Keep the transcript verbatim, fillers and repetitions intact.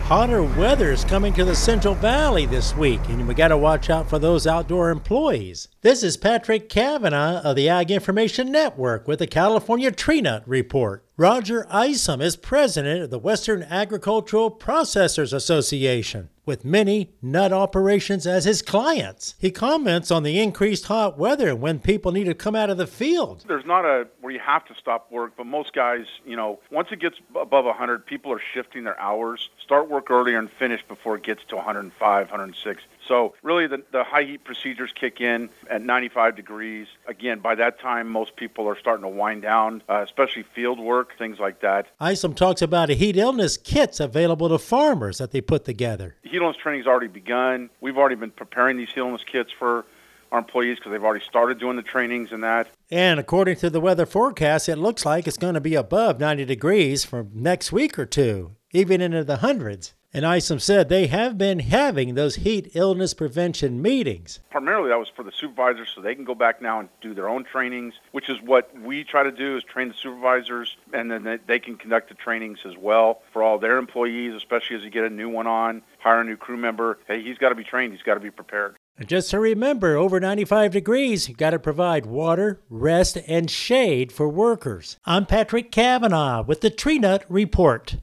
Hotter weather is coming to the Central Valley this week, and we got to watch out for those outdoor employees. This is Patrick Cavanaugh of the Ag Information Network with the California Tree Nut Report. Roger Isom is president of the Western Agricultural Processors Association, with many nut operations as his clients. He comments on the increased hot weather and when people need to come out of the field. There's not a where you have to stop work, but most guys, you know, once it gets above one hundred, people are shifting their hours, start work earlier and finish before it gets to one hundred five, one hundred six. So really the, the high heat procedures kick in at ninety-five degrees. Again, by that time, most people are starting to wind down, uh, especially field work, things like that. Isom talks about a heat illness kits available to farmers that they put together. Heat illness training has already begun. We've already been preparing these heat illness kits for our employees because they've already started doing the trainings and that. And according to the weather forecast, it looks like it's going to be above ninety degrees for next week or two, even into the hundreds. And Isom said they have been having those heat illness prevention meetings. Primarily that was for the supervisors so they can go back now and do their own trainings, which is what we try to do, is train the supervisors, and then they can conduct the trainings as well for all their employees, especially as you get a new one on, hire a new crew member. Hey, he's got to be trained. He's got to be prepared. And just to remember, over ninety-five degrees, you got to provide water, rest, and shade for workers. I'm Patrick Cavanaugh with the Tree Nut Report.